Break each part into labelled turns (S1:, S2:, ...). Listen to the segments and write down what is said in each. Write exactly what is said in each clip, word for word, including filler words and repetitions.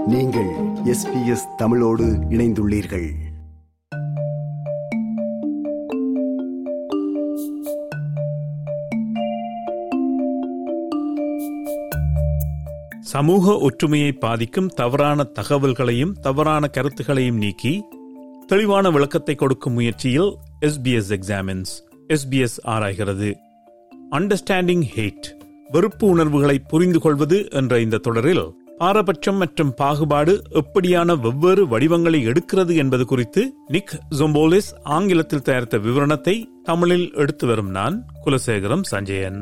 S1: நீங்கள் S B S தமிழோடு இணைந்துள்ளீர்கள்.
S2: சமூக ஒற்றுமையை பாதிக்கும் தவறான தகவல்களையும் தவறான கருத்துகளையும் நீக்கி தெளிவான விளக்கத்தை கொடுக்கும் முயற்சியில் எஸ்பிஎஸ் எக்ஸாமின்ஸ் எஸ்பிஎஸ் ஆராய்கிறது. அண்டர்ஸ்டாண்டிங் ஹேட், வெறுப்பு உணர்வுகளை புரிந்து கொள்வது என்ற இந்த தொடரில் பாரபட்சம் மற்றும் பாகுபாடு எப்படியான வெவ்வேறு வடிவங்களை எடுக்கிறது என்பது குறித்து நிக் ஜொம்போலிஸ் ஆங்கிலத்தில் தயாரித்த விவரணத்தை தமிழில் எடுத்து வரும் நான் குலசேகரம் சஞ்சயன்.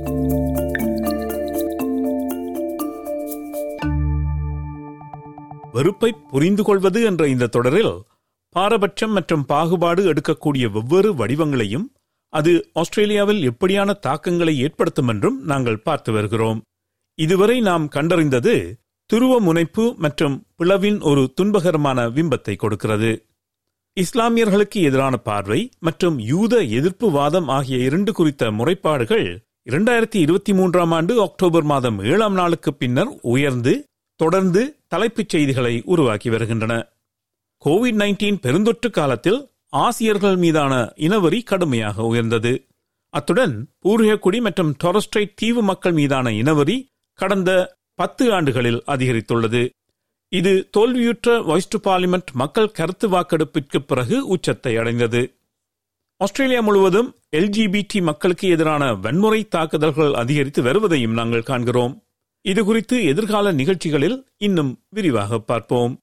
S2: வெறுப்பை புரிந்து கொள்வது என்ற இந்த தொடரில் பாரபட்சம் மற்றும் பாகுபாடு எடுக்கக்கூடிய வெவ்வேறு வடிவங்களையும் அது ஆஸ்திரேலியாவில் எப்படியான தாக்கங்களை ஏற்படுத்தும் என்றும் நாங்கள் பார்த்து வருகிறோம். இதுவரை நாம் கண்டறிந்தது துருவ முனைப்பு மற்றும் பிளவின் ஒரு துன்பகரமான பிம்பத்தை கொடுக்கிறது. இஸ்லாமியர்களுக்கு எதிரான பார்வை மற்றும் யூத எதிர்ப்பு வாதம் ஆகிய இரண்டு குறித்த முறைப்பாடுகள் இரண்டாயிரத்தி இருபத்தி மூன்றாம் ஆண்டு அக்டோபர் மாதம் ஏழாம் நாளுக்கு பின்னர் உயர்ந்து தொடர்ந்து தலைப்புச் செய்திகளை உருவாக்கி வருகின்றன. கோவிட் நைன்டீன் பெருந்தொற்று காலத்தில் ஆசியர்கள் மீதான இனவெறி கடுமையாக உயர்ந்தது. அத்துடன் பூர்வீகக்குடி மற்றும் டொரஸ்ட்ரைட் தீவு மக்கள் மீதான இனவெறி கடந்த பத்து ஆண்டுகளில் அதிகரித்துள்ளது. இது தோல்வியுற்ற வாய்ஸ் டு பார்லிமெண்ட் மக்கள் கருத்து வாக்கெடுப்பிற்கு பிறகு உச்சத்தை அடைந்தது. ஆஸ்திரேலியா முழுவதும் எல்ஜிபிடி மக்களுக்கு எதிரான வன்முறை தாக்குதல்கள் அதிகரித்து வருவதையும் நாங்கள் காண்கிறோம். இது குறித்து எதிர்கால நிகழ்ச்சிகளில் இன்னும் விரிவாக பார்ப்போம்.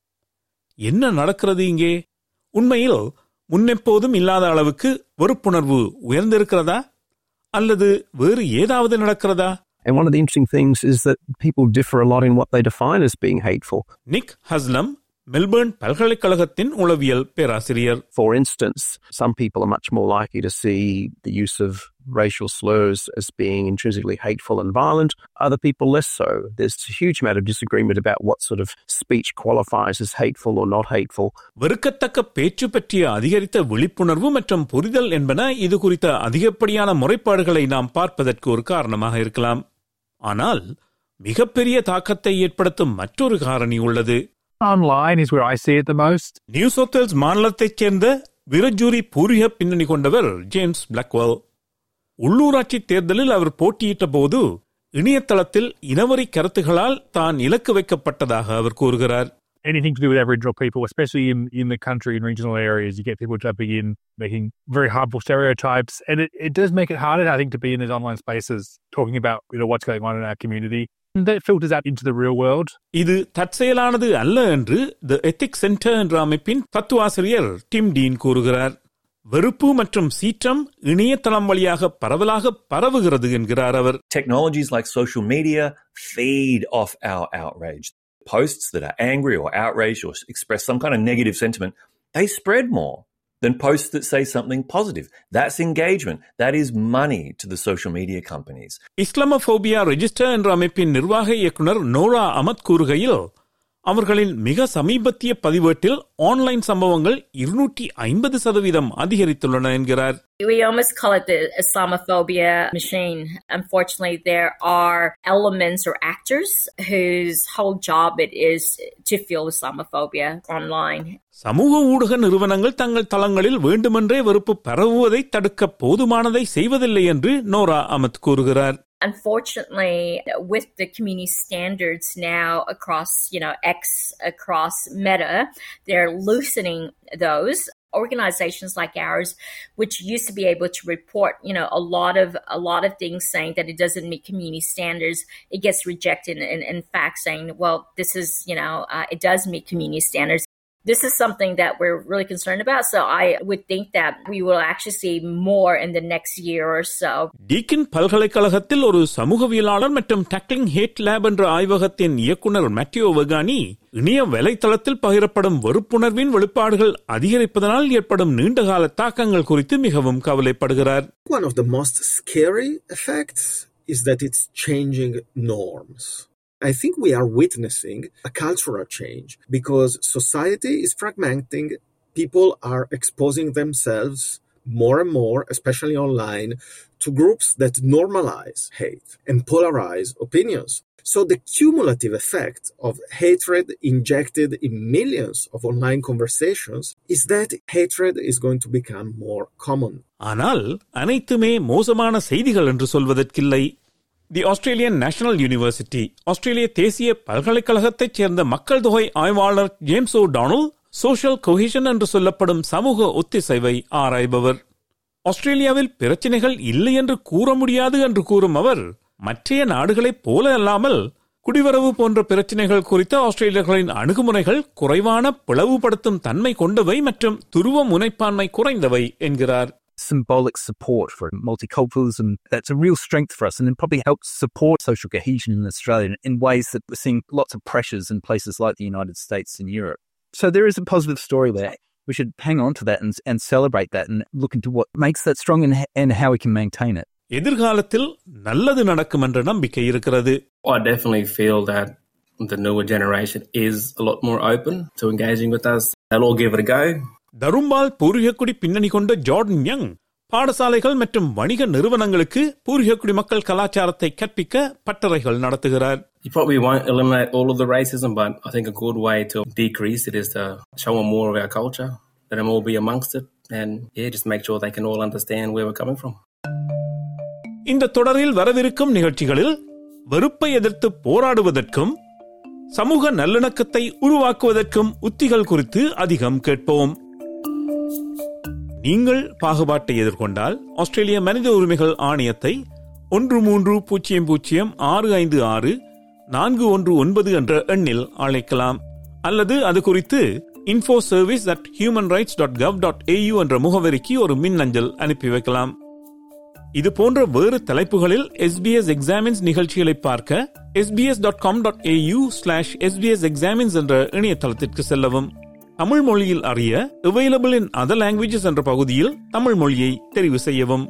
S2: என்ன நடக்கிறது இங்கே? உண்மையில் முன்னெப்போதும் இல்லாத அளவுக்கு வெறுப்புணர்வு உயர்ந்திருக்கிறதா அல்லது வேறு ஏதாவது நடக்கிறதா?
S3: And one of the interesting things is that people differ a lot in what they define as being hateful.
S2: Nick Haslam Melbourne பல்கலைக்கழகத்தின் உளவியல் பேராசிரியர்.
S3: For instance, some people are much more likely to see the use of racial slurs as being intrinsically hateful and violent, other people less so. There's a huge amount of disagreement about what sort of speech qualifies as hateful or not hateful.
S2: வெறுக்கத்தக்க பேச்சு பற்றிய அதிகரித்த விழிப்புணர்வு மற்றும் புரிதல் என்பன இது குறித்த அதிகப்படியான முறைப்பாடுகளை நாம் பார்ப்பதற்கு ஒரு காரணமாக இருக்கலாம். ஆனால் மிகப்பெரிய தாக்கத்தை ஏற்படுத்தும் மற்றொரு காரணி உள்ளது.
S4: Online is where I see it the most.
S2: New South Wales மாநிலத்தைச் சேர்ந்த விரஜூரி பூர்வீக பின்னணி கொண்டவர் ஜேம்ஸ் பிளாக்வெல். உள்ளூராட்சி தேர்தலில் அவர் போட்டியிட்ட போது இணையதளத்தில் இனவரி கருத்துகளால் தான் இலக்கு வைக்கப்பட்டதாக அவர் கூறுகிறார்.
S4: Anything to do with Aboriginal people, especially in, in the country and regional areas, you get people jumping in, making very harmful stereotypes, and it, it does make it harder, I think, to be in these online spaces, talking about, you know, what's going on in our community. And that filters out into the real world.
S2: இது தற்செயலானது அல்ல என்று தி ethics centre என்ற அமைப்பின் தத்துவாசிரியர் dim dean கூறுகிறார். வெறுப்பு மற்றும் சீற்றம் இணையதளம் வழியாக பரவலாக பரவுகிறது என்கிறார் அவர்.
S5: Technologies like social media feed off our outrage. Posts that are angry or outraged or express some kind of negative sentiment, they spread more than posts that say something positive. That's engagement. That is money to the social media companies.
S2: Islamophobia register என்ற அமைப்பின் நிர்வாக இயக்குனர் Nora Ahmed கூறுகையில் அவர்களின் மிக சமீபத்திய பதிவேட்டில் online சம்பவங்கள் இருநூற்றி ஐம்பது சதவீதம் அதிகரித்துள்ளன என்கிறார்.
S6: We almost call it the Islamophobia machine. Unfortunately, there are elements or actors whose whole job it is to fuel Islamophobia online.
S2: சமூக ஊடக நிறுவனங்கள் தங்கள் தளங்களில் வேண்டுமென்றே வெறுப்பு பரவுவதை தடுக்க போதுமானதை செய்வதில்லை என்று நோரா அமத் கூறுகிறார்.
S6: Unfortunately, with the community standards now across, you know, X, across Meta, they're loosening those. Organizations like ours, which used to be able to report, you know, a lot of a lot of things saying that it doesn't meet community standards, it gets rejected. In, in fact, saying, well, this is, you know, uh, it does meet community standards. This is something that we're really concerned about. So I would think that we will actually see more in the next year or so.
S2: டீக்கின் பல்கலைக்கழகத்தில் ஒரு சமூகவியலாளர் மற்றும் tackling had lab என்ற ஆய்வகத்தின் இயக்குனர் Mateo வெகானி இணைய வலைத்தளத்தில் பகிரப்படும் வெறுப்புணர்வின் வெளிப்பாடுகள் அதிகரிப்பதனால் ஏற்படும் நீண்டகால தாக்கங்கள் குறித்து மிகவும் கவலைப்படுகிறார்.
S7: One of the most scary effects is that it's changing norms. I think we are witnessing a cultural change because society is fragmenting. People are exposing themselves more and more, especially online, to groups that normalize hate and polarize opinions. So the cumulative effect of hatred injected in millions of online conversations is that hatred is going to become more common.
S2: ஆனால் அனைத்துமே மோசமான செய்திகள் என்று சொல்வதற்கில்லை. The Australian National University, ஆஸ்திரேலிய தேசிய பல்கலைக்கழகத்தைச் சேர்ந்த மக்கள் தொகை ஆய்வாளர் James O'Donnell social cohesion என்று சொல்லப்படும் சமூக ஒத்திசைவை ஆராய்பவர். ஆஸ்திரேலியாவில் பிரச்சனைகள் இல்லை என்று கூற முடியாது என்று கூறும் அவர், மற்றைய நாடுகளைப் போல அல்லாமல் குடிவரவு போன்ற பிரச்சனைகள் குறித்த ஆஸ்திரேலியர்களின் அணுகுமுறைகள் குறைவான பிளவுபடுத்தும் தன்மை கொண்டவை மற்றும் துருவ முனைப்பான்மை குறைந்தவை என்கிறார்.
S8: Symbolic support for multiculturalism, that's a real strength for us, and it probably helps support social cohesion in Australia in ways that we're seeing lots of pressures in places like the United States and Europe. So there is a positive story there. We should hang on to that and, and celebrate that and look into what makes that strong and, and how we can maintain it.
S2: எதிர்காலத்தில் நல்லது நடக்கும் என்ற நம்பிக்கை இருக்கிறது.
S9: I definitely feel that the newer generation is a lot more open to engaging with us. They'll all give it a go.
S2: தரும்பால் பூர்வீகக்குடி பின்னணி கொண்ட Jordan young பாடசாலைகள் மற்றும் வணிக நிறுவனங்களுக்கு பூர்வீகக்குடி மக்கள் கலாச்சாரத்தை கற்பிக்க பட்டறைகள் நடத்துகிறார்.
S9: You probably won't eliminate all of the racism, but I think a good way to decrease it is to show them more of our culture, let them all be amongst it, and yeah, just make sure they can all understand where we're coming from.
S2: இந்த தொடரில் வரவிருக்கும் நிகழ்ச்சிகளில் வெறுப்பை எதிர்த்து போராடுவதற்கும் சமூக நல்லிணக்கத்தை உருவாக்குவதற்கும் உத்திகள் குறித்து அதிகம் கேட்போம். நீங்கள் பாகுபாட்டை எதிர்கொண்டால் ஆஸ்திரேலிய மனித உரிமைகள் ஆணையத்தை ஒன்று மூன்று பூஜ்ஜியம் பூஜ்ஜியம் ஆறு ஐந்து ஆறு நான்கு ஒன்று ஒன்பது என்ற எண்ணில் அழைக்கலாம். அல்லது அது குறித்து info service at human rights dot gov dot AU என்ற முகவரிக்கு ஒரு மின்னஞ்சல் அனுப்பி வைக்கலாம். இது போன்ற வேறு தலைப்புகளில் எஸ்பிஎஸ் எக்ஸாமின்ஸ் நிகழ்ச்சிகளை பார்க்க SBS dot com dot AU slash SBS examines என்ற இணையதளத்திற்கு செல்லவும். தமிழ் மொழியில் அறிய அவைலபிள் இன் அதர் லாங்குவேஜஸ் என்ற பகுதியில் தமிழ் மொழியை தெரிவு செய்யவும்.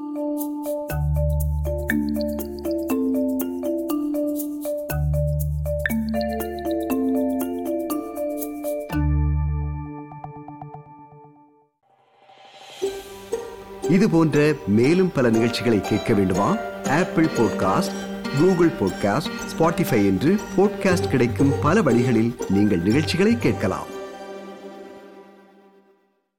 S1: இது போன்ற மேலும் பல நிகழ்ச்சிகளை கேட்க வேண்டுமா? Apple podcast, Google podcast, Spotify என்று பாட்காஸ்ட் கிடைக்கும் பல வழிகளில் நீங்கள் நிகழ்ச்சிகளை கேட்கலாம்.